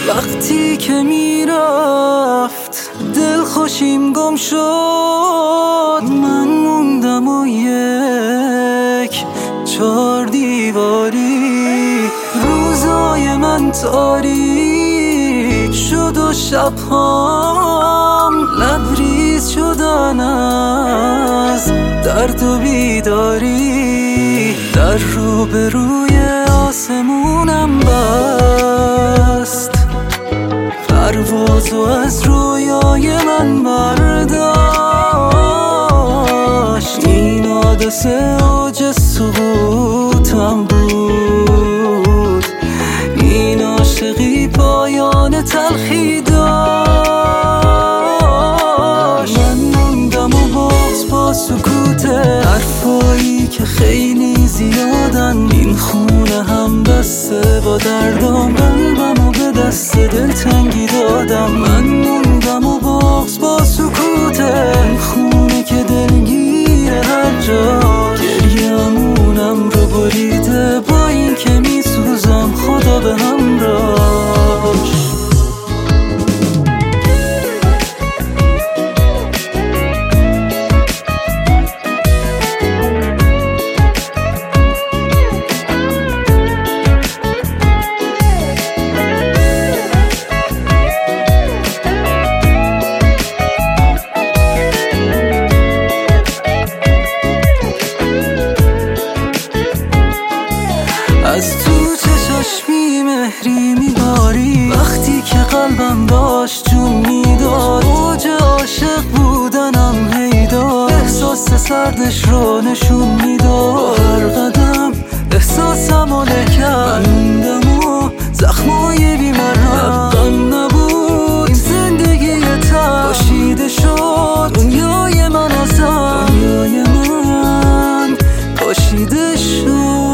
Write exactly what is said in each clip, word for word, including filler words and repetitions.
وقتی که میرفت دل خوشیم گم شد، من موندم و یک چار دیواری. روزای من تاریک شد و شبهام لبریز شدن از درد و بیداری. در روبروی آسمونم بست، پروازو از رویای من برداشت. این حادثه اوج سقوطم بود، این عاشقی پایان تلخی داشت. من موندم و باز با سکوت حرفایی که خیلی زیادن. این خونه هم بسته با دردم، قلبم و به دست دلتنگی دادم. من موندم و باز با سکوت این خونه که دلگیر هر جا. گریه‌مونم رو بریده با این که میسوزم، خدا به همراهش. از تو چشاش بی مهری میباری، وقتی که قلبم داشت جون میداد. اوج عاشق بودنم هیدار، احساس سردش رو نشون میداد. هر قدم احساسم و لکن، من موندم و زخمای بیمرهم. لبم نبود این زندگی تن، پاشیده شد دنیای من ازم. دنیای من پاشیده شد.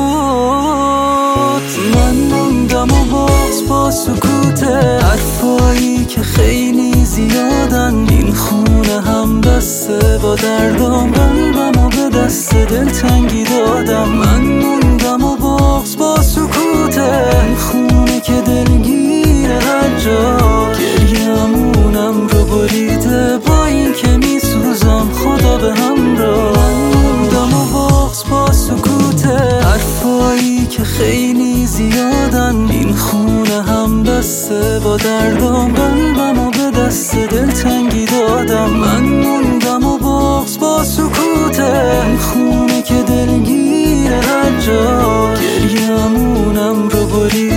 من موندم و باز با سکوت حرفایی که خیلی زیادن. این خونه هم بسته با دردم، قلبم و به دست دلتنگی دادم. من موندم و باز با سکوت این خونه که دلگیر هر جا. گریه‌مونم رو بریده با این که میسوزم، خدا به همراه. من موندم و باز با سکوت حرفایی که خیلی زیادن. این خونه هم بسته با دردم، قلبم و به دست دلتنگی دادم. من موندم و باز با سکوت این خونه که دلگیر هر جا. گریه‌مونم رو بریده